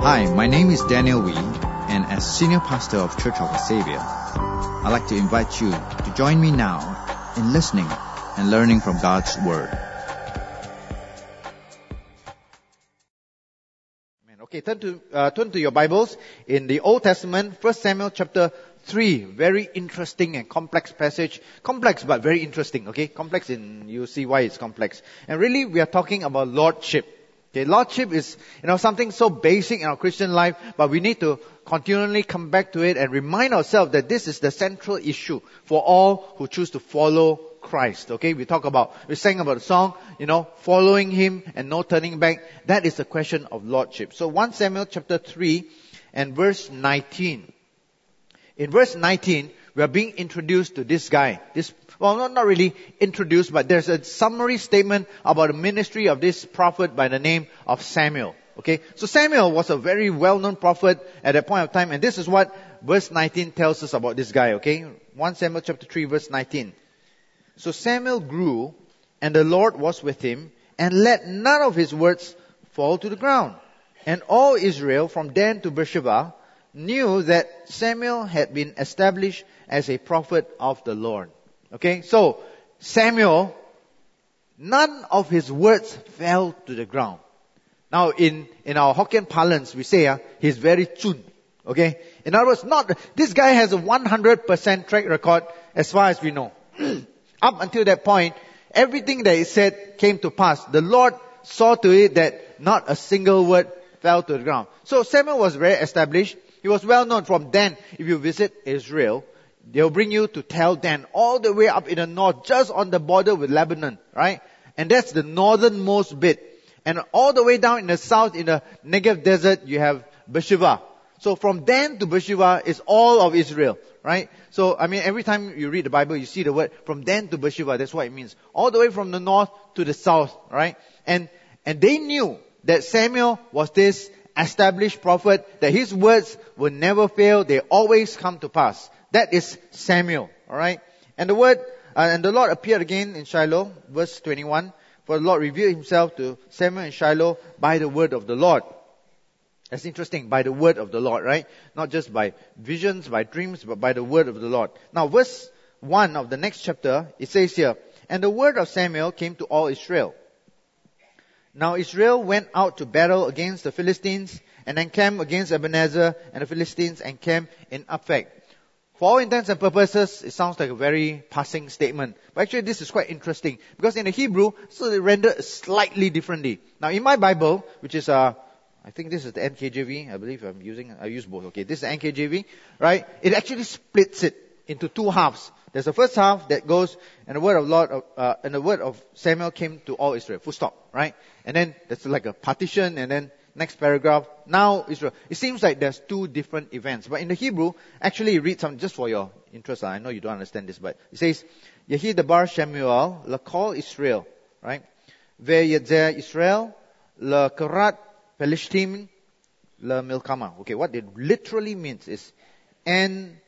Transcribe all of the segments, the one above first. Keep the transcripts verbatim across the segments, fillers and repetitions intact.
Hi, my name is Daniel Wee, and as Senior Pastor of Church of the Savior, I'd like to invite you to join me now in listening and learning from God's Word. Okay, turn to uh, turn to your Bibles in the Old Testament, First Samuel chapter three. Very interesting and complex passage. Complex but very interesting, okay? Complex in, you see why it's complex. And really, we are talking about lordship. Okay, lordship is, you know, something so basic in our Christian life, but we need to continually come back to it and remind ourselves that this is the central issue for all who choose to follow Christ. Okay, we talk about, we sang about the song, you know, following Him and no turning back. That is the question of lordship. So First Samuel chapter three and verse nineteen. In verse nineteen, we are being introduced to this guy. This, well, not, not really introduced, but there's a summary statement about the ministry of this prophet by the name of Samuel. Okay, so Samuel was a very well-known prophet at that point of time, and this is what verse nineteen tells us about this guy. Okay, First Samuel chapter three verse nineteen. So Samuel grew, and the Lord was with him, and let none of his words fall to the ground. And all Israel, from Dan to Beersheba, knew that Samuel had been established as a prophet of the Lord. Okay, so Samuel, none of his words fell to the ground. Now, in, in our Hokkien parlance, we say, uh, he's very chun. Okay, in other words, not, this guy has a one hundred percent track record as far as we know. Up until that point, everything that he said came to pass. The Lord saw to it that not a single word fell to the ground. So Samuel was very established. He was well known from Dan. If you visit Israel, they'll bring you to Tel Dan, all the way up in the north, just on the border with Lebanon, right? And that's the northernmost bit. And all the way down in the south, in the Negev desert, you have Beersheba. So from Dan to Beersheba is all of Israel, right? So, I mean, every time you read the Bible, you see the word from Dan to Beersheba. That's what it means. All the way from the north to the south, right? And, and they knew that Samuel was this established prophet, that his words will never fail. They always come to pass. That is Samuel, alright? And the word, uh, and the Lord appeared again in Shiloh, verse twenty-one. For the Lord revealed himself to Samuel in Shiloh by the word of the Lord. That's interesting, by the word of the Lord, right? Not just by visions, by dreams, but by the word of the Lord. Now, verse one of the next chapter, it says here, and the word of Samuel came to all Israel. Now Israel went out to battle against the Philistines and encamped against Ebenezer, and the Philistines encamped in Aphek. For all intents and purposes, it sounds like a very passing statement. But actually this is quite interesting, because in the Hebrew, so they render slightly differently. Now in my Bible, which is uh I think this is the N K J V, I believe I'm using, I use both. Okay, this is the N K J V, right? It actually splits it into two halves. There's the first half that goes, and the word of Lord, uh, and the word of Samuel came to all Israel. Full stop, right? And then there's like a partition, and then next paragraph, now Israel. It seems like there's two different events. But in the Hebrew, actually read some, just for your interest, I know you don't understand this, but it says, Yehi Dabar Shemuel, Lakol Israel, right? Ve'yetzeh Israel, Lakarat Pelishtim, Le Milkama. Okay, what it literally means is, and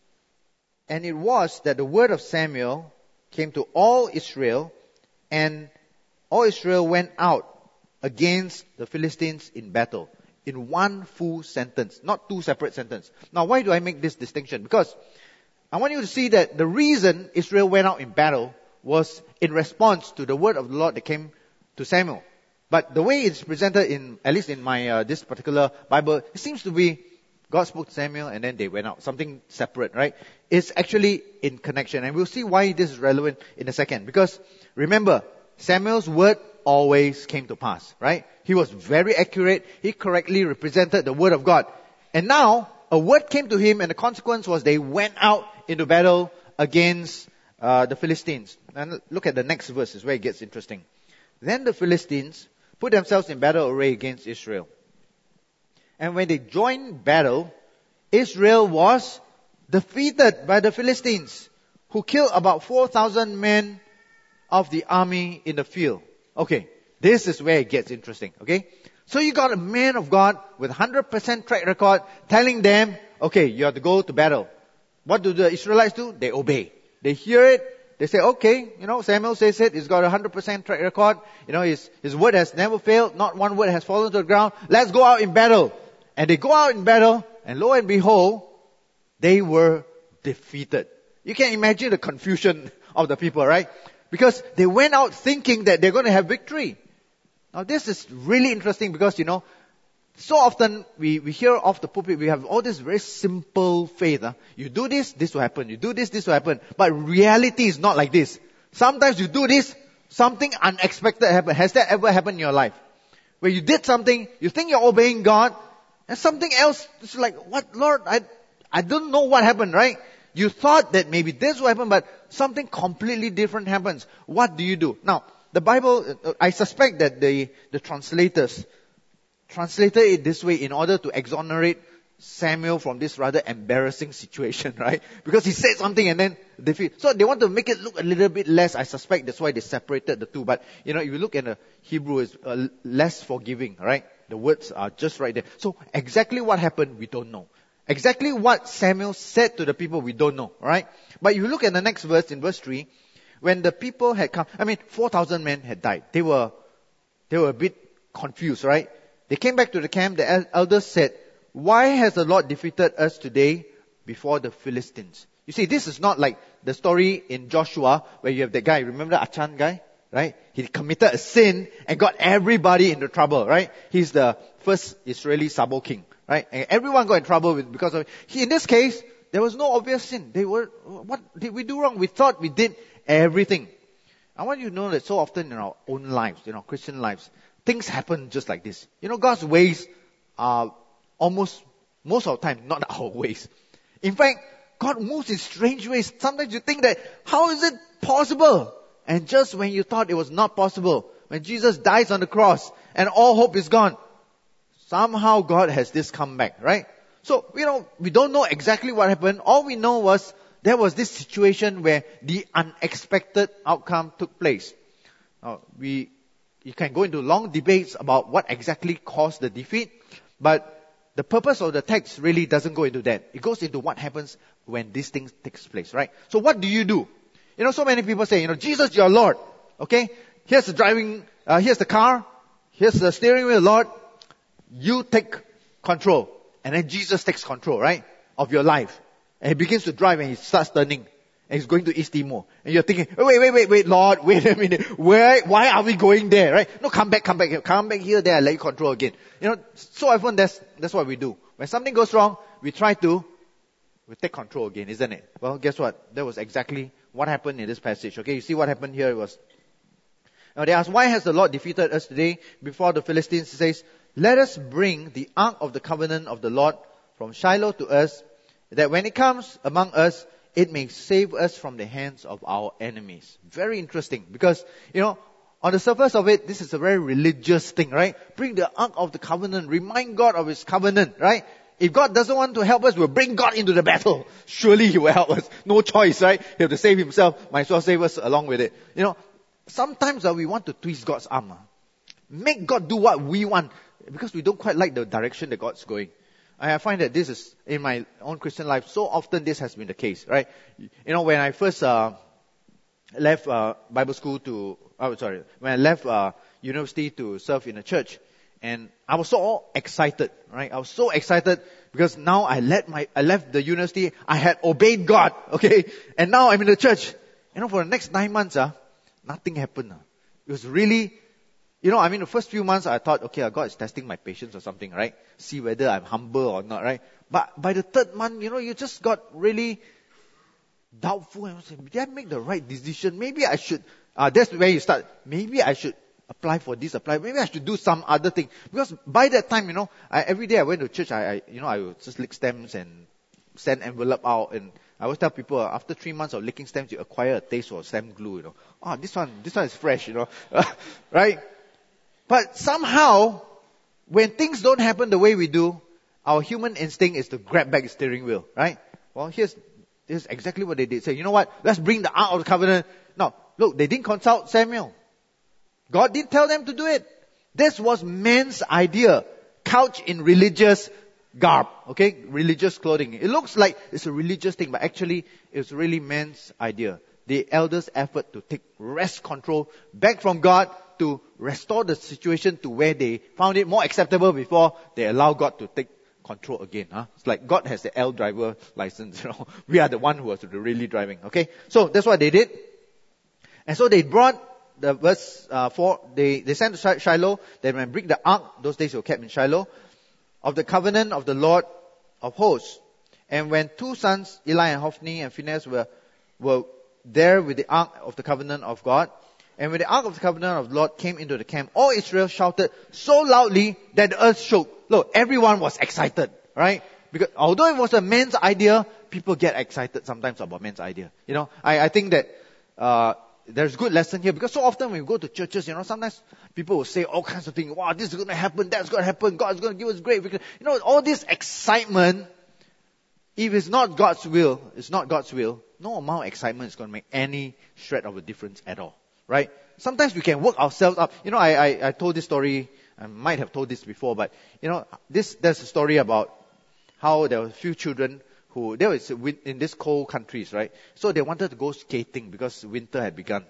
And it was that the word of Samuel came to all Israel, and all Israel went out against the Philistines in battle. In one full sentence, not two separate sentences. Now, why do I make this distinction? Because I want you to see that the reason Israel went out in battle was in response to the word of the Lord that came to Samuel. But the way it's presented in, at least in my, uh, this particular Bible, it seems to be God spoke to Samuel and then they went out. Something separate, right? It's actually in connection. And we'll see why this is relevant in a second. Because remember, Samuel's word always came to pass, right? He was very accurate. He correctly represented the word of God. And now, a word came to him, and the consequence was they went out into battle against uh, the Philistines. And look at the next verse, is where it gets interesting. Then the Philistines put themselves in battle array against Israel. And when they joined battle, Israel was defeated by the Philistines, who killed about four thousand men of the army in the field. Okay, this is where it gets interesting, okay? So you got a man of God with one hundred percent track record telling them, okay, you have to go to battle. What do the Israelites do? They obey. They hear it. They say, okay, you know, Samuel says it. He's got a one hundred percent track record. You know, his, his word has never failed. Not one word has fallen to the ground. Let's go out in battle. And they go out in battle, and lo and behold, they were defeated. You can imagine the confusion of the people, right? Because they went out thinking that they're going to have victory. Now this is really interesting because, you know, so often we, we hear off the pulpit, we have all this very simple faith. Huh? You do this, this will happen. You do this, this will happen. But reality is not like this. Sometimes you do this, something unexpected happens. Has that ever happened in your life? Where you did something, you think you're obeying God, and something else is like, what, Lord, I, I don't know what happened, right? You thought that maybe this will happen, but something completely different happens. What do you do? Now, the Bible, I suspect that the, the translators translated it this way in order to exonerate Samuel from this rather embarrassing situation, right? Because he said something and then defeat. So they want to make it look a little bit less. I suspect that's why they separated the two. But, you know, if you look at the Hebrew, it's uh, less forgiving, right? The words are just right there. So exactly what happened, we don't know. Exactly what Samuel said to the people, we don't know, right? But if you look at the next verse, in verse three, when the people had come, I mean, four thousand men had died. They were, they were a bit confused, right? They came back to the camp. The elders said, why has the Lord defeated us today before the Philistines? You see, this is not like the story in Joshua where you have that guy, remember the Achan guy? Right? He committed a sin and got everybody into trouble, right? He's the first Israeli Sabo king, right? And everyone got in trouble with, because of it. He, in this case, there was no obvious sin. They were, what did we do wrong? We thought we did everything. I want you to know that so often in our own lives, in our Christian lives, things happen just like this. You know, God's ways are almost, most of the time, not our ways. In fact, God moves in strange ways. Sometimes you think that, how is it possible? And just when you thought it was not possible, when Jesus dies on the cross and all hope is gone, somehow God has this comeback, right? So, you know, we don't know exactly what happened. All we know was there was this situation where the unexpected outcome took place. Now, we, you can go into long debates about what exactly caused the defeat, but the purpose of the text really doesn't go into that. It goes into what happens when this thing takes place, right? So what do you do? You know, so many people say, you know, Jesus, your Lord. Okay? Here's the driving, uh, here's the car. Here's the steering wheel, Lord. You take control. And then Jesus takes control, right? Of your life. And he begins to drive and he starts turning. And he's going to East Timor. And you're thinking, wait, wait, wait, wait, Lord, wait a minute. Where, why are we going there, right? No, come back, come back here. Come back here, there, I let you control again. You know, so often that's, that's what we do. When something goes wrong, we try to, we take control again, isn't it? Well, guess what? That was exactly what happened in this passage. Okay, you see what happened here? It was, now they asked, why has the Lord defeated us today before the Philistines? He says, let us bring the ark of the covenant of the Lord from Shiloh to us, that when it comes among us, it may save us from the hands of our enemies. Very interesting, because, you know, on the surface of it, this is a very religious thing, right? Bring the ark of the covenant, remind God of his covenant, right? If God doesn't want to help us, we'll bring God into the battle. Surely he will help us. No choice, right? He have to save himself. Might as well save us along with it. You know, sometimes uh, we want to twist God's arm. Uh. Make God do what we want. Because we don't quite like the direction that God's going. I find that this is, in my own Christian life, so often this has been the case, right? You know, when I first uh, left uh, Bible school to, oh sorry, when I left uh, university to serve in a church, and I was so excited, right? I was so excited because now I left my, I left the university, I had obeyed God, okay? And now I'm in the church. You know, for the next nine months, uh, nothing happened. Uh. It was really, you know, I mean, the first few months I thought, okay, God is testing my patience or something, right? See whether I'm humble or not, right? But by the third month, you know, you just got really doubtful and say, did I make the right decision? Maybe I should, uh, that's where you start. Maybe I should apply for this, apply. Maybe I should do some other thing. Because by that time, you know, I, every day I went to church, I, I, you know, I would just lick stamps and send envelope out. And I always tell people, uh, after three months of licking stamps, you acquire a taste for stamp glue, you know. Oh, this one, this one is fresh, you know. Right? But somehow, when things don't happen the way we do, our human instinct is to grab back the steering wheel, right? Well, here's, here's exactly what they did. Say, you know what? Let's bring the Ark of the Covenant. Now, look, they didn't consult Samuel. God didn't tell them to do it. This was man's idea, couched in religious garb, okay? Religious clothing. It looks like it's a religious thing, but actually it's really man's idea. The elders' effort to take wrest control back from God to restore the situation to where they found it more acceptable before they allow God to take control again. Huh? It's like God has the L driver license. You know, we are the one who was really driving. Okay, so that's what they did. And so they brought the verse uh, four. They they sent to Shiloh. They went bring the ark. Those days they were kept in Shiloh, of the covenant of the Lord of hosts. And when two sons, Eli and Hophni and Phinehas, were were there with the ark of the covenant of God, and when the ark of the covenant of the Lord came into the camp, all Israel shouted so loudly that the earth shook. Look, everyone was excited, right? Because although it was a man's idea, people get excited sometimes about man's idea. You know, I, I think that uh, there's a good lesson here, because so often when we go to churches, you know, sometimes people will say all kinds of things. Wow, this is going to happen, that's going to happen, God's going to give us great victory. You know, all this excitement, if it's not God's will, it's not God's will, no amount of excitement is going to make any shred of a difference at all. Right? Sometimes we can work ourselves up. You know, I, I, I told this story, I might have told this before, but, you know, this, there's a story about how there were a few children who, they were in these cold countries, right? So they wanted to go skating because winter had begun.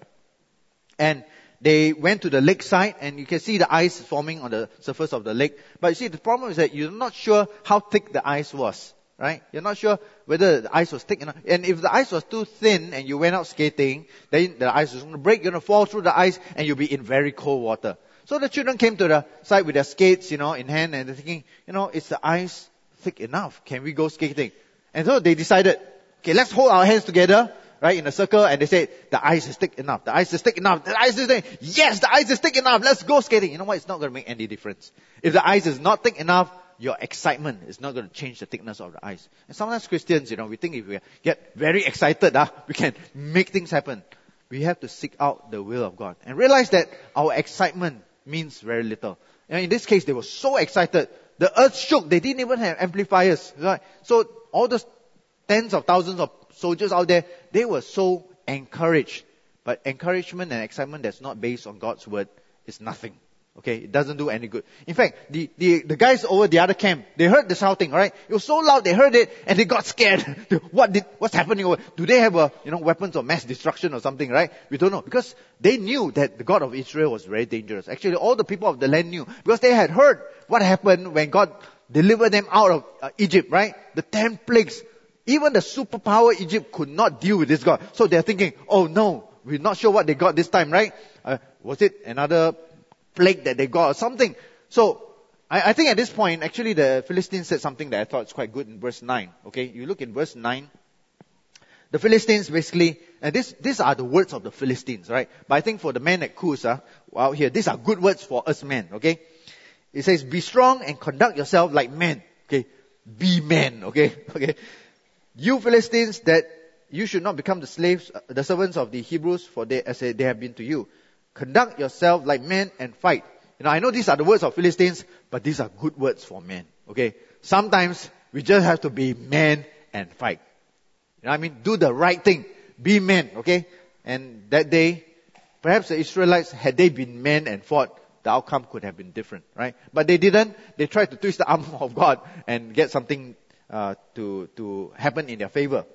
And they went to the lakeside, and you can see the ice forming on the surface of the lake. But you see, the problem is that you're not sure how thick the ice was, right? You're not sure whether the ice was thick enough. And if the ice was too thin and you went out skating, then the ice was going to break, you're going to fall through the ice, and you'll be in very cold water. So the children came to the side with their skates, you know, in hand, and they're thinking, you know, is the ice thick enough? Can we go skating? And so they decided, okay, let's hold our hands together, right, in a circle, and they said, the ice is thick enough, the ice is thick enough, the ice is thick. Yes, the ice is thick enough, let's go skating. You know what? It's not going to make any difference. If the ice is not thick enough, your excitement is not going to change the thickness of the ice. And sometimes Christians, you know, we think if we get very excited, uh, we can make things happen. We have to seek out the will of God and realize that our excitement means very little. And in this case, they were so excited. The earth shook. They didn't even have amplifiers. Right? So all those tens of thousands of soldiers out there, they were so encouraged. But encouragement and excitement that's not based on God's word is nothing. Okay, it doesn't do any good. In fact, the, the, the guys over the other camp, they heard the shouting, right? It was so loud, they heard it, and they got scared. what did, what's happening over? Do they have a, you know, weapons of mass destruction or something, right? We don't know. Because they knew that the God of Israel was very dangerous. Actually, all the people of the land knew. Because they had heard what happened when God delivered them out of uh, Egypt, right? The ten plagues. Even the superpower Egypt could not deal with this God. So they're thinking, oh no, we're not sure what they got this time, right? Uh, was it another plague that they got or something? So I, I think at this point, actually the Philistines said something that I thought is quite good in verse nine. Okay, you look in verse nine. The Philistines basically, and this, these are the words of the Philistines, right? But I think for the men at Kuz, uh, out here, these are good words for us men, okay? It says, be strong and conduct yourself like men, okay? Be men, okay? Okay. You Philistines, that you should not become the slaves, uh, the servants of the Hebrews, for they, as they have been to you. Conduct yourself like men and fight. You know, I know these are the words of Philistines, but these are good words for men. Okay? Sometimes we just have to be men and fight. You know what I mean? Do the right thing. Be men. Okay? And that day, perhaps the Israelites, had they been men and fought, the outcome could have been different, right? But they didn't. They tried to twist the arm of God and get something uh, to to happen in their favor.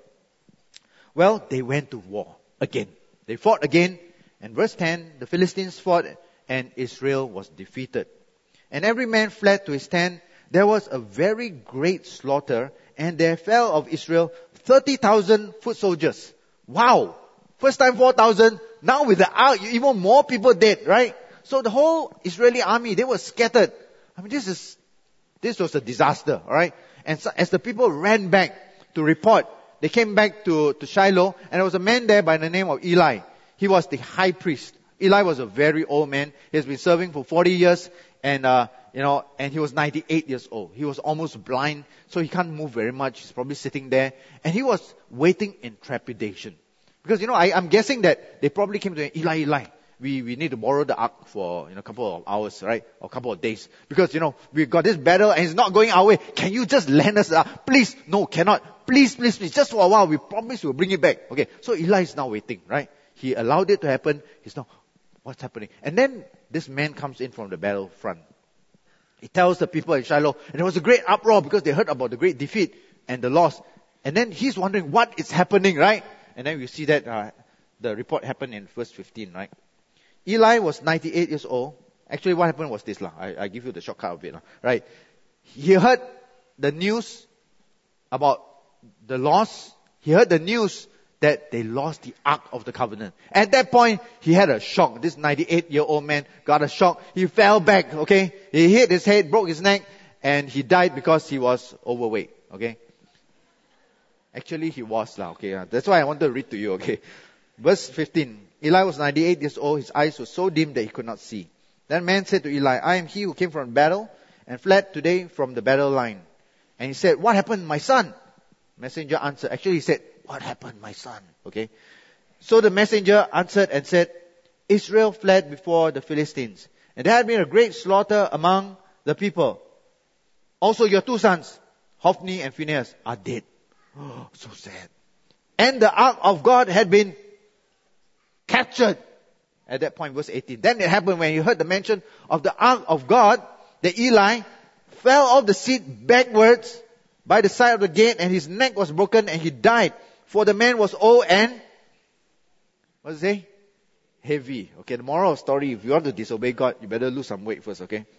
Well, they went to war again. They fought again. And verse ten, the Philistines fought and Israel was defeated. And every man fled to his tent. There was a very great slaughter, and there fell of Israel thirty thousand foot soldiers. Wow! First time four thousand, now with the ark, even more people dead, right? So the whole Israeli army, they were scattered. I mean, this is, this was a disaster, alright? And so, as the people ran back to report, they came back to, to Shiloh, and there was a man there by the name of Eli. He was the high priest. Eli was a very old man. He has been serving for forty years, and uh, you know, and he was ninety-eight years old. He was almost blind, so he can't move very much. He's probably sitting there, and he was waiting in trepidation, because you know, I, I'm guessing that they probably came to him, Eli, Eli, we we need to borrow the ark for you know a couple of hours, right, or a couple of days, because you know we've got this battle and it's not going our way. Can you just lend us the ark, please? No, cannot. Please, please, please, just for a while. We promise we'll bring it back. Okay, so Eli is now waiting, right? He allowed it to happen. He's now, what's happening? And then this man comes in from the battlefront. He tells the people in Shiloh, and there was a great uproar because they heard about the great defeat and the loss. And then he's wondering what is happening, right? And then we see that uh, the report happened in verse fifteen, right? Eli was ninety-eight years old. Actually, what happened was this, lah. I, I give you the shortcut of it, lah. Right? He heard the news about the loss. He heard the news that they lost the Ark of the Covenant. At that point, he had a shock. This ninety-eight-year-old man got a shock. He fell back, okay? He hit his head, broke his neck, and he died because he was overweight, okay? Actually, he was, lah, okay? Uh, that's why I wanted to read to you, okay? Verse fifteen. Eli was ninety-eight years old. His eyes were so dim that he could not see. Then man said to Eli, I am he who came from battle and fled today from the battle line. And he said, what happened, my son? Messenger answered. Actually, he said, what happened, my son? Okay. So the messenger answered and said, Israel fled before the Philistines, and there had been a great slaughter among the people. Also your two sons, Hophni and Phinehas, are dead. Oh, so sad. And the ark of God had been captured. At that point, verse eighteen. Then it happened when he heard the mention of the ark of God, that Eli fell off the seat backwards by the side of the gate, and his neck was broken, and he died. For the man was old and, what does it say? Heavy. Okay, the moral of the story, if you want to disobey God, you better lose some weight first, okay?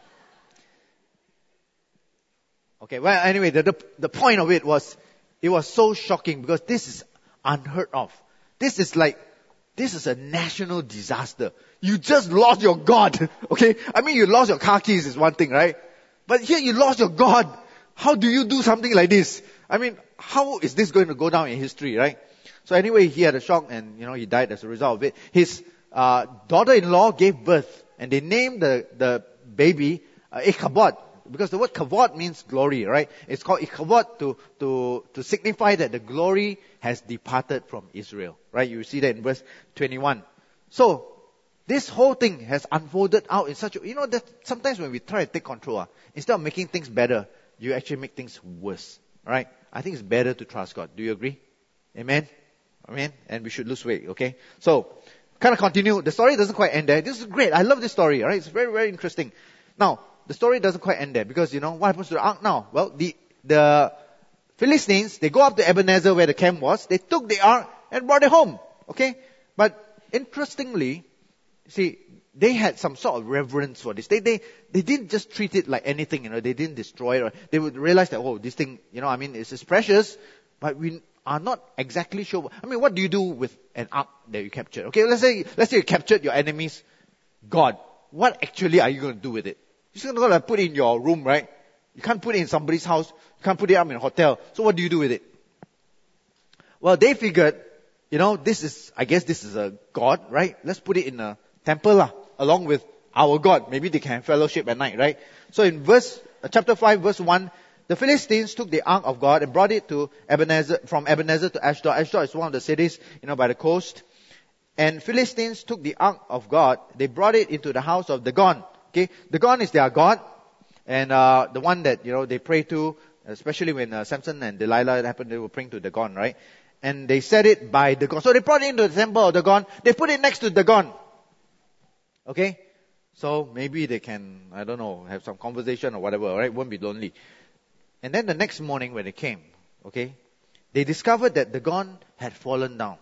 Okay, well, anyway, the, the, the point of it was, it was so shocking because this is unheard of. This is like, this is a national disaster. You just lost your God, okay? I mean, you lost your car keys is one thing, right? But here you lost your God. How do you do something like this? I mean, how is this going to go down in history, right? So anyway, he had a shock and, you know, he died as a result of it. His uh, daughter-in-law gave birth and they named the, the baby uh, Ichabod. Because the word kavod means glory, right? It's called Ichabod to, to, to signify that the glory has departed from Israel, right? You see that in verse twenty-one. So, this whole thing has unfolded out in such a, you know, that sometimes when we try to take control, uh, instead of making things better, you actually make things worse, right? I think it's better to trust God. Do you agree? Amen? Amen? And we should lose weight, okay? So, kind of continue. The story doesn't quite end there. This is great. I love this story, right? It's very, very interesting. Now, the story doesn't quite end there because, you know, what happens to the ark now? Well, the, the Philistines, they go up to Ebenezer where the camp was. They took the ark and brought it home, okay? But interestingly, see, they had some sort of reverence for this. They, they, they didn't just treat it like anything, you know, they didn't destroy it. Or they would realize that, oh, this thing, you know, I mean, it's, it's precious, but we are not exactly sure. I mean, what do you do with an ark that you captured? Okay, let's say, let's say you captured your enemy's God. What actually are you going to do with it? You're just going to put it in your room, right? You can't put it in somebody's house. You can't put it up in a hotel. So what do you do with it? Well, they figured, you know, this is, I guess this is a God, right? Let's put it in a temple, lah, along with our God. Maybe they can have fellowship at night, right? So in verse, uh, chapter five, verse one, the Philistines took the ark of God and brought it to Ebenezer, from Ebenezer to Ashdod. Ashdod is one of the cities, you know, by the coast. And Philistines took the ark of God. They brought it into the house of Dagon. Okay, Dagon is their God, and uh, the one that, you know, they pray to, especially when uh, Samson and Delilah happened, they were praying to Dagon, right? And they set it by Dagon. So they brought it into the temple of Dagon. They put it next to Dagon. Okay, so maybe they can, I don't know, have some conversation or whatever, right? Won't be lonely. And then the next morning when they came, okay, they discovered that Dagon had fallen down,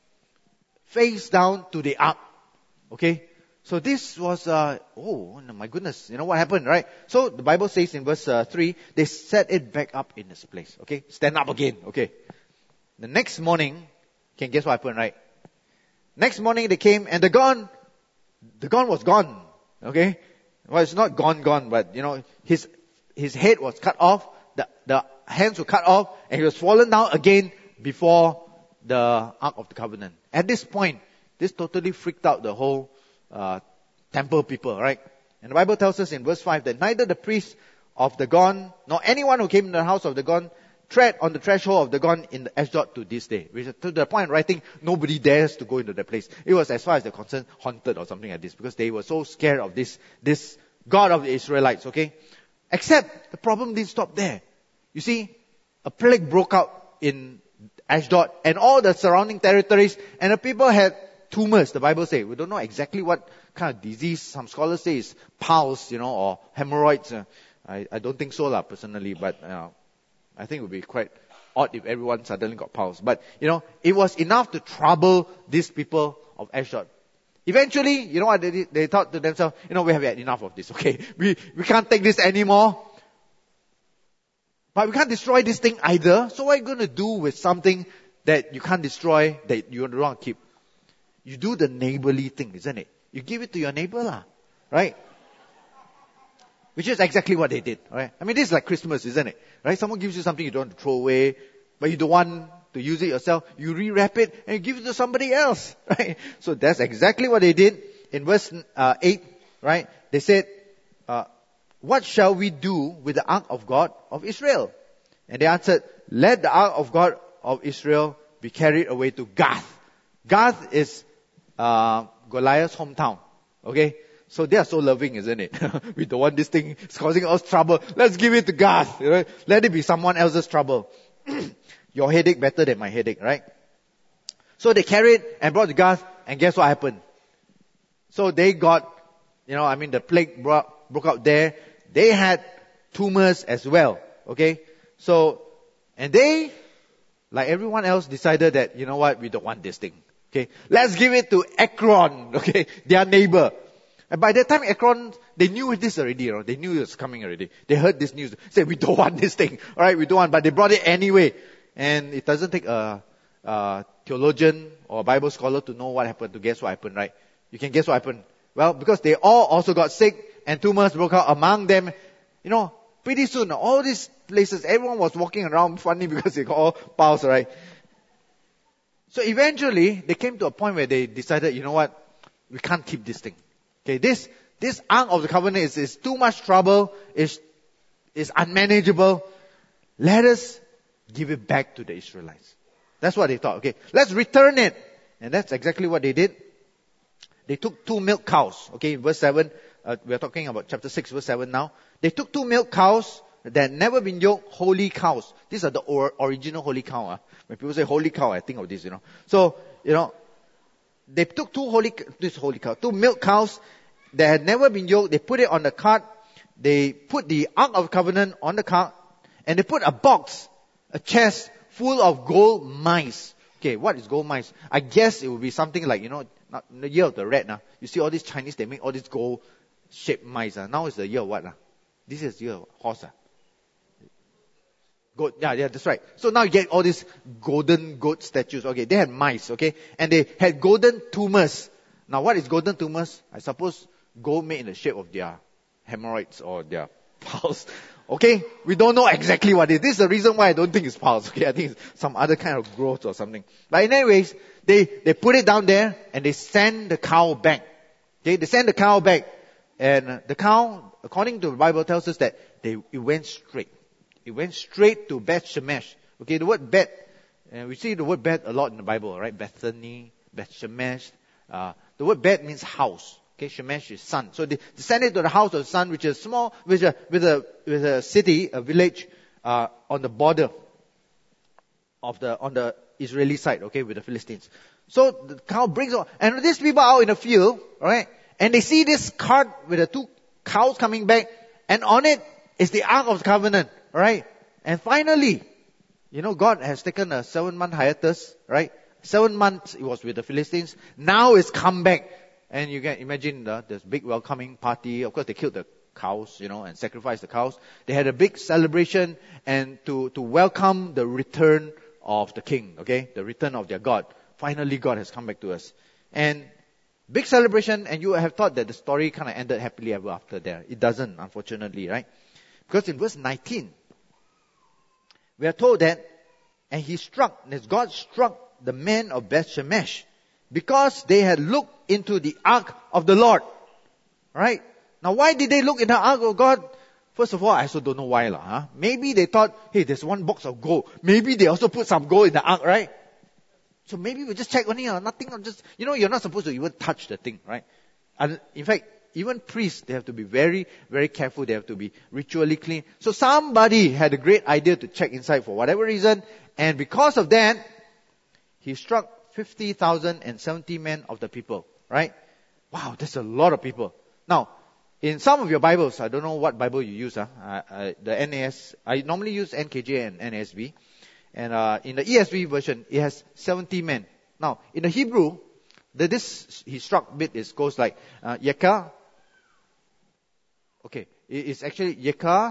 face down to the ark. Okay. So this was, uh, oh my goodness, you know what happened, right? So the Bible says in verse uh, three, they set it back up in its place, okay? Stand up again, okay? The next morning, can guess what happened, right? Next morning they came and the gun, the gun was gone, okay? Well, it's not gone, gone, but you know, his, his head was cut off, the, the hands were cut off, and he was fallen down again before the Ark of the Covenant. At this point, this totally freaked out the whole Uh, temple people, right? And the Bible tells us in verse five that neither the priest of Dagon nor anyone who came into the house of Dagon tread on the threshold of Dagon in the Ashdod to this day. Which is to the point of writing, nobody dares to go into that place. It was, as far as they're concerned, haunted or something like this because they were so scared of this, this God of the Israelites, okay? Except the problem didn't stop there. You see, a plague broke out in Ashdod and all the surrounding territories, and the people had tumors, the Bible says. We don't know exactly what kind of disease. Some scholars say it's piles, you know, or hemorrhoids. Uh, I, I don't think so, lah, personally, but uh, I think it would be quite odd if everyone suddenly got piles. But, you know, it was enough to trouble these people of Ashdod. Eventually, you know what they did? They thought to themselves, you know, we have had enough of this, okay? We, we can't take this anymore. But we can't destroy this thing either. So what are you going to do with something that you can't destroy, that you don't want to keep? You do the neighborly thing, isn't it? You give it to your neighbor, lah, right? Which is exactly what they did, right? I mean, this is like Christmas, isn't it? Right? Someone gives you something you don't want to throw away, but you don't want to use it yourself. You rewrap it and you give it to somebody else, right? So that's exactly what they did. In verse uh, eight, right? They said, uh, what shall we do with the ark of God of Israel? And they answered, let the ark of God of Israel be carried away to Gath. Gath is uh, Goliath's hometown. Okay? So they are so loving, isn't it? We don't want this thing. It's causing us trouble. Let's give it to Gath. Right? Let it be someone else's trouble. Your headache better than my headache, right? So they carried and brought to Gath, and guess what happened? So they got, you know, I mean, the plague brought, broke out there. They had tumors as well. Okay? So, and they, like everyone else, decided that, you know what, we don't want this thing. Okay? Let's give it to Ekron, okay? Their neighbor. And by that time, Ekron, they knew this already, you know, they knew it was coming already. They heard this news. They said, we don't want this thing. Alright, we don't want, but they brought it anyway. And it doesn't take a, a theologian or a Bible scholar to know what happened, to guess what happened, right? You can guess what happened. Well, because they all also got sick and tumors broke out among them. You know, pretty soon, all these places, everyone was walking around funny because they got all piles, right? So eventually, they came to a point where they decided, you know what, we can't keep this thing. Okay, this, this Ark of the Covenant is, is too much trouble, is, is unmanageable. Let us give it back to the Israelites. That's what they thought. Okay, let's return it. And that's exactly what they did. They took two milk cows. Okay, in verse seven, uh, we're talking about chapter six, verse seven now. They took two milk cows that had never been yoked, holy cows. These are the or, original holy cow. Uh. When people say holy cow, I think of this, you know. So, you know, they took two holy, this holy cow, two milk cows that had never been yoked. They put it on the cart. They put the Ark of Covenant on the cart, and they put a box, a chest full of gold mice. Okay, what is gold mice? I guess it would be something like, you know, not the year of the rat. Now, you see all these Chinese, they make all these gold-shaped mice. Uh. Now it's the year of what? Uh? This is the year of horse. Uh. Goat, yeah, yeah, that's right. So now you get all these golden goat statues. Okay, they had mice, okay, and they had golden tumors. Now, what is golden tumors? I suppose gold made in the shape of their hemorrhoids or their pulse. Okay, we don't know exactly what it is. This is the reason why I don't think it's pulse. Okay, I think it's some other kind of growth or something. But anyways, they they put it down there and they send the cow back. Okay, they send the cow back, and the cow, according to the Bible, tells us that they it went straight. It went straight to Beth Shemesh. Okay, the word Beth, and we see the word Beth a lot in the Bible, right? Bethany, Beth Shemesh. Uh, the word Beth means house. Okay, Shemesh is son. So they sent it to the house of the son, which is small, which is with a with a city, a village uh, on the border of the on the Israeli side. Okay, with the Philistines. So the cow brings out, and these people out in the field, right? And they see this cart with the two cows coming back, and on it is the Ark of the Covenant. Right? And finally, you know, God has taken a seven month hiatus, right? Seven months it was with the Philistines. Now it's come back. And you can imagine the, this big welcoming party. Of course, they killed the cows, you know, and sacrificed the cows. They had a big celebration and to, to welcome the return of the king, okay? The return of their God. Finally, God has come back to us. And big celebration, and you have thought that the story kind of ended happily ever after there. It doesn't, unfortunately, right? Because in verse nineteen, we are told that, and he struck, as God struck the men of Beth Shemesh, because they had looked into the ark of the Lord. Right? Now, why did they look in the ark of God? First of all, I also don't know why. Huh? Maybe they thought, hey, there's one box of gold. Maybe they also put some gold in the ark, right? So maybe we just check on it, nothing, just, you know, you're not supposed to even touch the thing, right? And in fact, even priests, they have to be very, very careful. They have to be ritually clean. So somebody had a great idea to check inside for whatever reason. And because of that, he struck fifty thousand seventy men of the people. Right? Wow, that's a lot of people. Now, in some of your Bibles, I don't know what Bible you use. Huh? Uh, uh, the N A S, I normally use N K J and N A S B. And uh, in the E S V version, it has seventy men. Now, in the Hebrew, the, this he struck bit is goes like uh, Yeka. Okay, it's actually Yeka,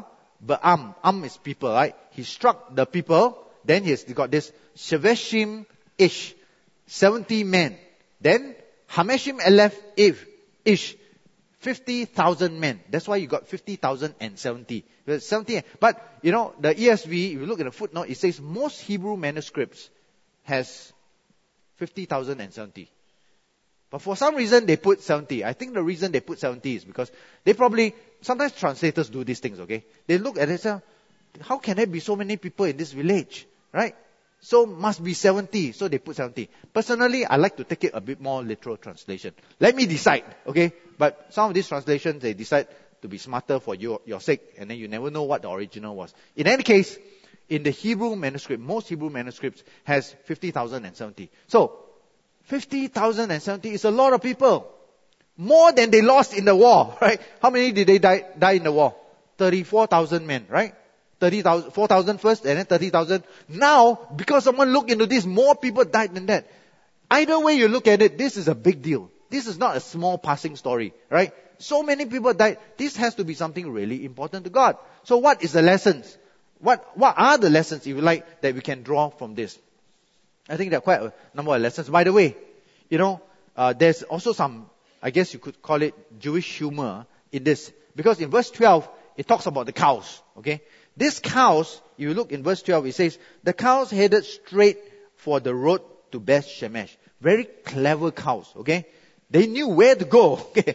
Ba'am. Am is people, right? He struck the people. Then he's got this Sheveshim-ish, seventy men. Then Hameshim Aleph if ish, fifty thousand men. That's why you got fifty thousand and seventy. seventy. But, you know, the E S V, if you look at the footnote, it says most Hebrew manuscripts has fifty thousand and seventy. But for some reason they put seventy. I think the reason they put seventy is because they probably, sometimes translators do these things, okay? They look at it and say, how can there be so many people in this village, right? So must be seventy. So they put seventy. Personally, I like to take it a bit more literal translation. Let me decide, okay? But some of these translations, they decide to be smarter for your, your sake, and then you never know what the original was. In any case, in the Hebrew manuscript, most Hebrew manuscripts has fifty thousand and seventy. So, fifty thousand and seventy is a lot of people. More than they lost in the war, right? How many did they die, die in the war? thirty-four thousand men, right? thirty thousand, four thousand first and then thirty thousand. Now, because someone looked into this, more people died than that. Either way you look at it, this is a big deal. This is not a small passing story, right? So many people died. This has to be something really important to God. So what is the lessons? What, what are the lessons, if you like, that we can draw from this? I think there are quite a number of lessons. By the way, you know, uh, there's also some, I guess you could call it Jewish humor in this. Because in verse twelve, it talks about the cows, okay? These cows, if you look in verse twelve, it says, the cows headed straight for the road to Beth Shemesh. Very clever cows, okay? They knew where to go, okay?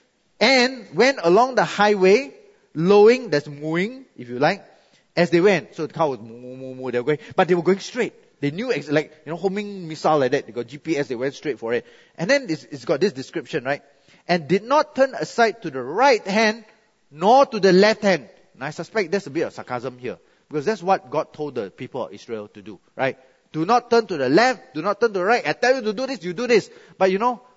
And went along the highway, lowing, that's mooing, if you like, as they went. So the cow was moo, moo, moo, moo, they were going, but they were going straight. They knew, ex- like, you know, homing missile like that. They got G P S, they went straight for it. And then it's, it's got this description, right? And did not turn aside to the right hand, nor to the left hand. And I suspect there's a bit of sarcasm here. Because that's what God told the people of Israel to do, right? Do not turn to the left, do not turn to the right. I tell you to do this, you do this. But you know,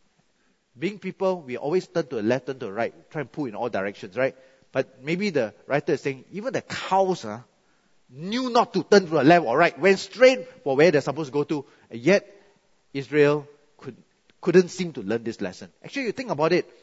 being people, we always turn to the left, turn to the right, try and pull in all directions, right? But maybe the writer is saying, even the cows huh, knew not to turn to the left or right, went straight for where they're supposed to go to, and yet Israel could, couldn't seem to learn this lesson. Actually, you think about it,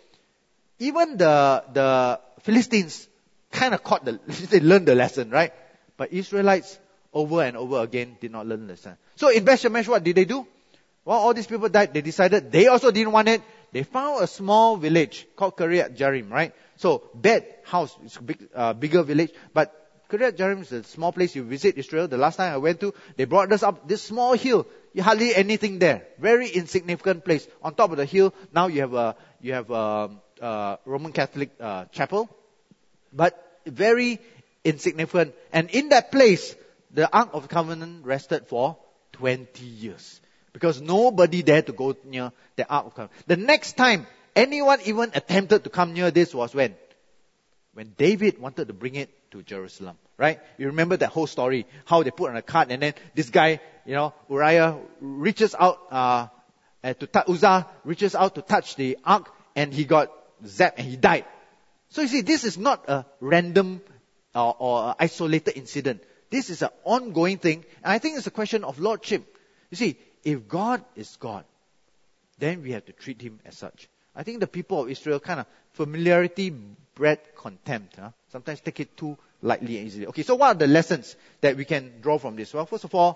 even the, the Philistines kind of caught the, they learned the lesson, right? But Israelites, over and over again, did not learn the lesson. So in Beth Shemesh, what did they do? Well, all these people died. They decided they also didn't want it. They found a small village called Kiryat Jearim, right? So Beth house is a big, uh, bigger village, but Kiryat Jearim is a small place. You visit Israel. The last time I went to, they brought us up this small hill. You hardly anything there. Very insignificant place. On top of the hill, now you have a you have a, a Roman Catholic uh, chapel, but very insignificant. And in that place, the Ark of the Covenant rested for twenty years. Because nobody dared to go near the Ark of the Covenant. The next time anyone even attempted to come near this was when? When David wanted to bring it to Jerusalem. Right? You remember that whole story. How they put on a cart and then this guy, you know, Uriah reaches out, uh, uh to touch, Uzzah reaches out to touch the Ark and he got zapped and he died. So you see, this is not a random uh, or isolated incident. This is an ongoing thing. And I think it's a question of lordship. You see, if God is God, then we have to treat Him as such. I think the people of Israel kind of familiarity bred contempt. Huh? Sometimes take it too lightly and easily. Okay, so what are the lessons that we can draw from this? Well, first of all,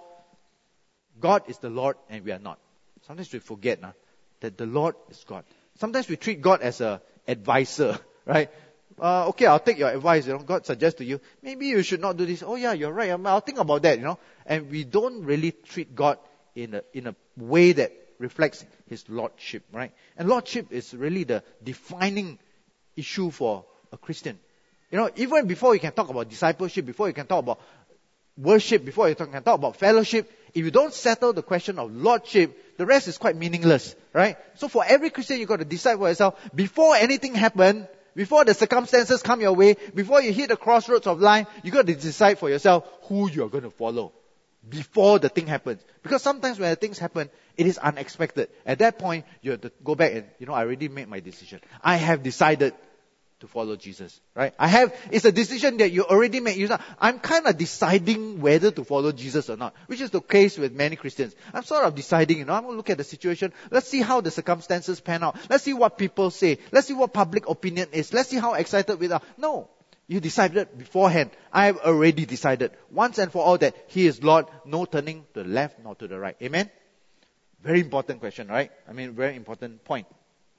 God is the Lord and we are not. Sometimes we forget huh, that the Lord is God. Sometimes we treat God as an advisor, right? Uh, okay, I'll take your advice. You know, God suggests to you, maybe you should not do this. Oh yeah, you're right. I'll think about that. You know, and we don't really treat God in a in a way that reflects His lordship, right? And lordship is really the defining issue for a Christian. You know, even before you can talk about discipleship, before you can talk about worship, before you can talk about fellowship, if you don't settle the question of lordship, the rest is quite meaningless, right? So for every Christian, you've got to decide for yourself, before anything happens, before the circumstances come your way, before you hit the crossroads of life, you've got to decide for yourself who you're going to follow before the thing happens. Because sometimes when the things happen, it is unexpected. At that point, you have to go back and, you know, I already made my decision. I have decided to follow Jesus, right? I have, it's a decision that you already made. You know, I'm kind of deciding whether to follow Jesus or not, which is the case with many Christians. I'm sort of deciding, you know, I'm going to look at the situation. Let's see how the circumstances pan out. Let's see what people say. Let's see what public opinion is. Let's see how excited we are. No. You decided beforehand. I have already decided once and for all that He is Lord. No turning to the left nor to the right. Amen? Very important question, right? I mean, very important point.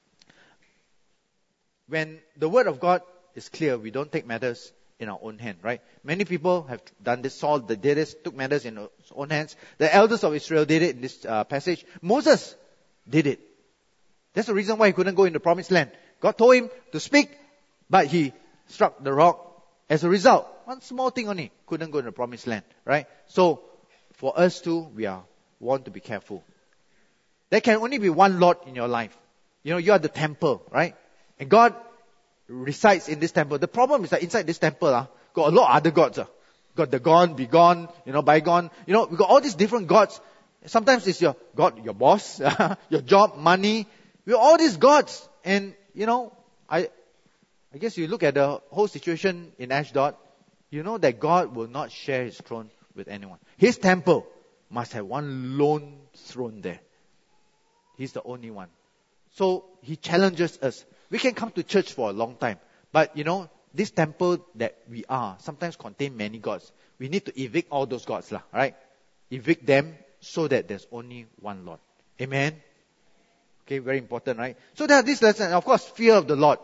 When the Word of God is clear, we don't take matters in our own hand, right? Many people have done this. Saul did this, took matters in his own hands. The elders of Israel did it in this uh, passage. Moses did it. That's the reason why he couldn't go in the promised land. God told him to speak, but he struck the rock. As a result, one small thing only, couldn't go in the promised land, right? So, for us too, we are want to be careful. There can only be one Lord in your life. You know, you are the temple, right? And God resides in this temple. The problem is that inside this temple, ah, got a lot of other gods. Ah. Got the gone, be gone, you know, bygone. You know, we got all these different gods. Sometimes it's your God, your boss, your job, money. We have all these gods. And, you know, I I guess you look at the whole situation in Ashdod, you know that God will not share His throne with anyone. His temple must have one lone throne there. He's the only one. So He challenges us. We can come to church for a long time. But, you know, this temple that we are sometimes contain many gods. We need to evict all those gods, lah, right? Evict them so that there's only one Lord. Amen? Okay, very important, right? So there are these lessons. Of course, fear of the Lord.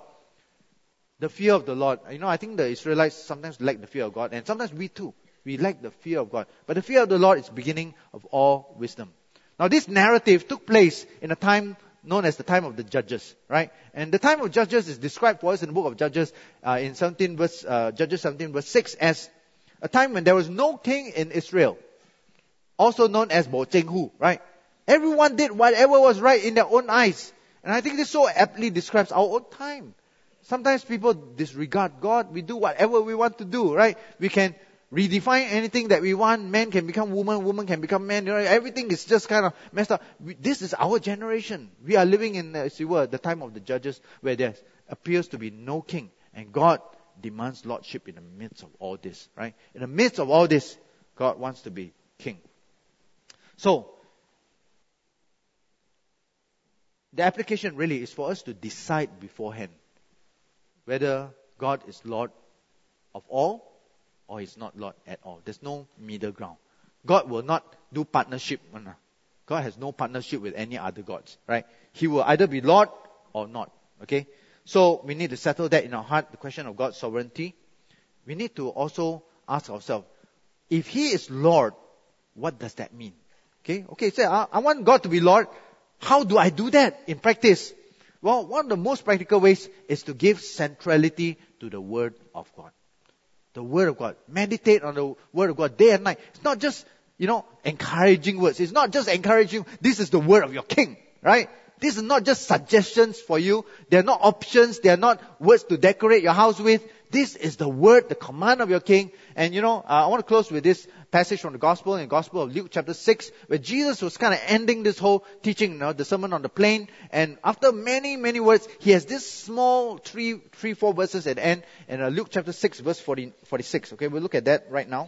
The fear of the Lord. You know, I think the Israelites sometimes lack the fear of God. And sometimes we too. We lack the fear of God. But the fear of the Lord is the beginning of all wisdom. Now, this narrative took place in a time known as the time of the Judges, right? And the time of Judges is described for us in the book of Judges, uh, in seventeen verse, uh, Judges seventeen verse six, as a time when there was no king in Israel, also known as Bo Cheng Hu, right? Everyone did whatever was right in their own eyes. And I think this so aptly describes our own time. Sometimes people disregard God. We do whatever we want to do, right? We can redefine anything that we want. Man can become woman, woman can become man. You know, everything is just kind of messed up. We, this is our generation. We are living in, as you were, the time of the Judges, where there appears to be no king. And God demands lordship in the midst of all this, right? In the midst of all this, God wants to be king. So, the application really is for us to decide beforehand whether God is Lord of all or He's not Lord at all. There's no middle ground. God will not do partnership. God has no partnership with any other gods, right? He will either be Lord or not, okay? So we need to settle that in our heart, the question of God's sovereignty. We need to also ask ourselves, if He is Lord, what does that mean? Okay, okay, say, I, I want God to be Lord. How do I do that in practice? Well, one of the most practical ways is to give centrality to the Word of God. The Word of God. Meditate on the Word of God day and night. It's not just, you know, encouraging words. It's not just encouraging, this is the word of your King, right? This is not just suggestions for you. They're not options. They're not words to decorate your house with. This is the word, the command of your King. And you know, uh, I want to close with this passage from the Gospel, in the Gospel of Luke chapter six, where Jesus was kind of ending this whole teaching, you know, the Sermon on the Plain. And after many, many words, He has this small three, three, four verses at the end. And uh, Luke chapter six, verse forty, forty-six. Okay, we'll look at that right now.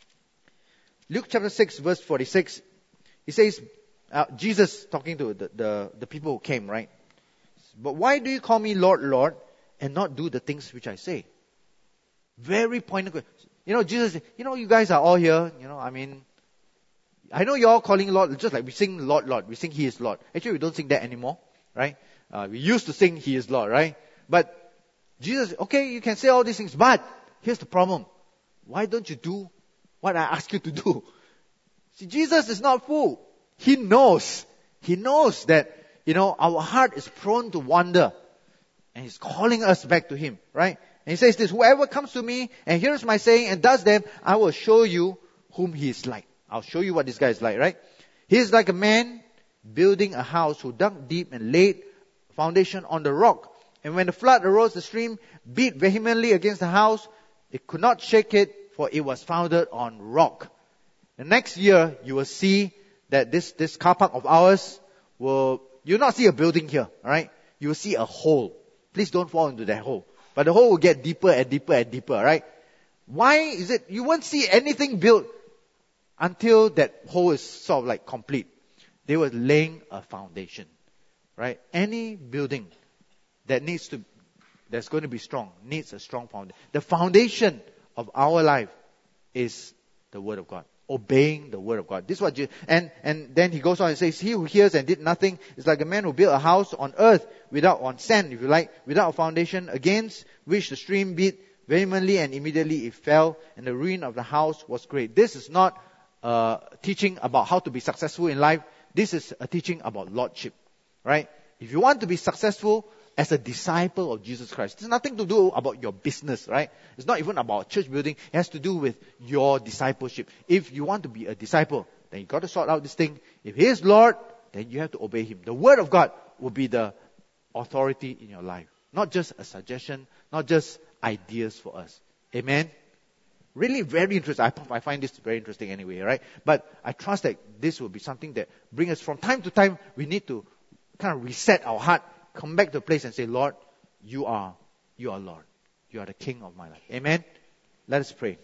Luke chapter six, verse forty-six. He says, uh, Jesus talking to the, the, the people who came, right? But why do you call me Lord, Lord, and not do the things which I say? Very pointed question. You know, Jesus, you know, you guys are all here, you know, I mean, I know you're all calling Lord, just like we sing Lord, Lord. We sing He is Lord. Actually, we don't sing that anymore, right? Uh, we used to sing He is Lord, right? But Jesus, okay, you can say all these things, but here's the problem. Why don't you do what I ask you to do? See, Jesus is not fool. He knows. He knows that, you know, our heart is prone to wander. And He's calling us back to Him, right? And He says this, whoever comes to me and hears my saying and does them, I will show you whom he is like. I'll show you what this guy is like, right? He is like a man building a house who dug deep and laid foundation on the rock. And when the flood arose, the stream beat vehemently against the house. It could not shake it, for it was founded on rock. The next year, you will see that this, this car park of ours will, you'll not see a building here, alright? You will see a hole. Please don't fall into that hole. But the hole will get deeper and deeper and deeper, right? Why is it, you won't see anything built until that hole is sort of like complete. They were laying a foundation, right? Any building that needs to that's going to be strong needs a strong foundation. The foundation of our life is the Word of God. Obeying the Word of God. This is what Jesus, and, and then he goes on and says, he who hears and did nothing is like a man who built a house on earth without, on sand, if you like, without a foundation, against which the stream beat vehemently, and immediately it fell, and the ruin of the house was great. This is not uh, teaching about how to be successful in life. This is a teaching about lordship, right? If you want to be successful as a disciple of Jesus Christ, it's nothing to do about your business, right? It's not even about church building. It has to do with your discipleship. If you want to be a disciple, then you got to sort out this thing. If He is Lord, then you have to obey Him. The Word of God will be the authority in your life. Not just a suggestion, not just ideas for us. Amen? Really very interesting. I, I find this very interesting anyway, right? But I trust that this will be something that brings us from time to time. We need to kind of reset our heart, come back to a place and say, Lord, you are, you are Lord. You are the King of my life. Amen? Let us pray.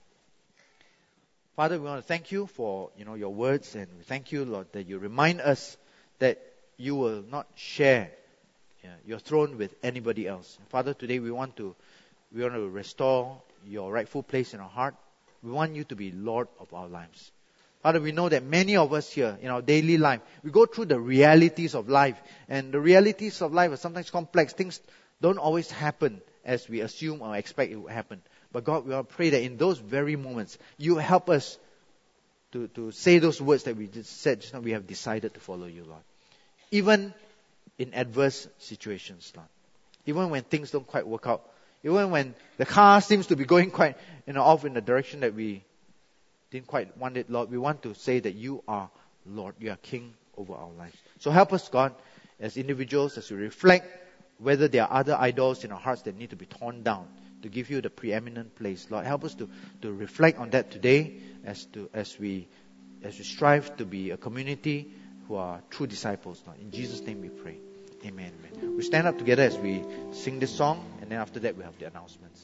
Father, we want to thank you for, you know, your words, and we thank you, Lord, that you remind us that you will not share yeah, your throne with anybody else. Father, today we want to we want to restore your rightful place in our heart. We want you to be Lord of our lives. Father, we know that many of us here in our daily life, we go through the realities of life. And the realities of life are sometimes complex. Things don't always happen as we assume or expect it will happen. But God, we want to pray that in those very moments, you help us to, to say those words that we just said just now. We have decided to follow you, Lord. Even in adverse situations, Lord. Even when things don't quite work out. Even when the car seems to be going quite, you know, off in the direction that we didn't quite want it, Lord. We want to say that you are Lord. You are King over our lives. So help us, God, as individuals, as we reflect whether there are other idols in our hearts that need to be torn down to give you the preeminent place. Lord, help us to, to reflect on that today as to as we as we strive to be a community who are true disciples, Lord. In Jesus' name we pray. Amen. Amen. We stand up together as we sing this song, and then after that we have the announcements.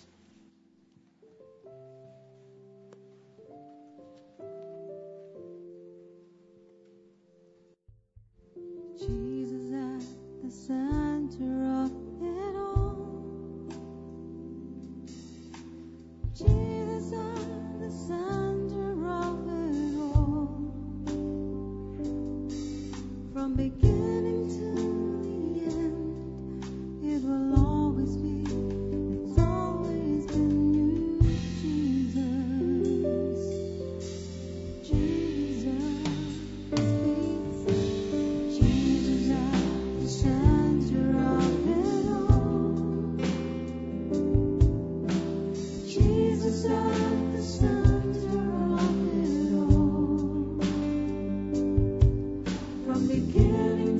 Jesus at the center of it all. Jesus at the center of it all. From beginning to the end, it will always be, it's always been you, Jesus. Jesus speaks. Jesus at the center of it all. Jesus at the center of it all. From beginning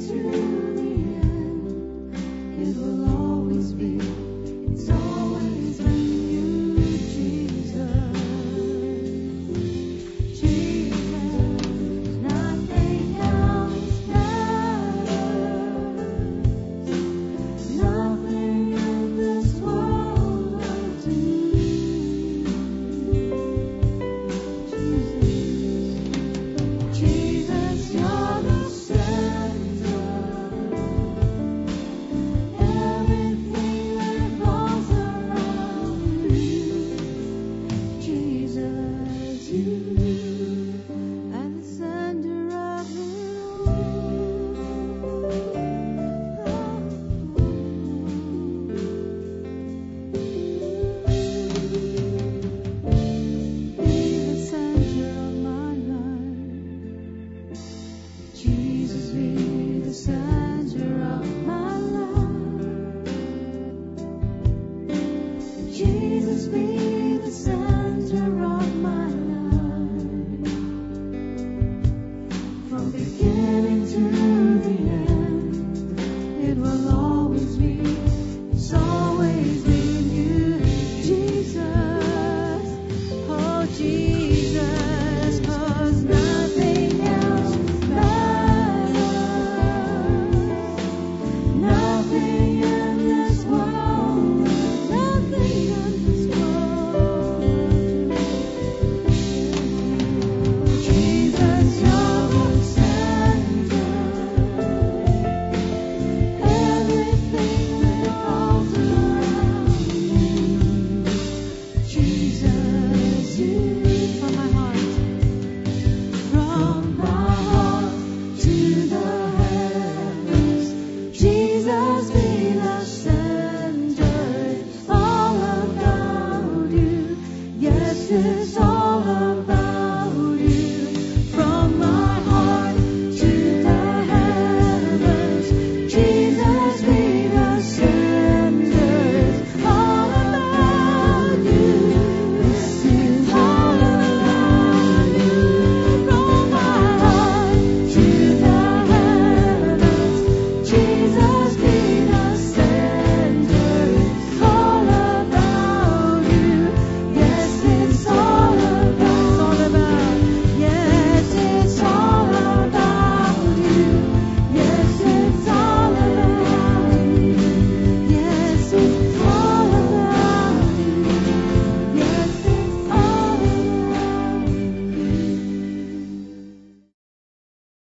all about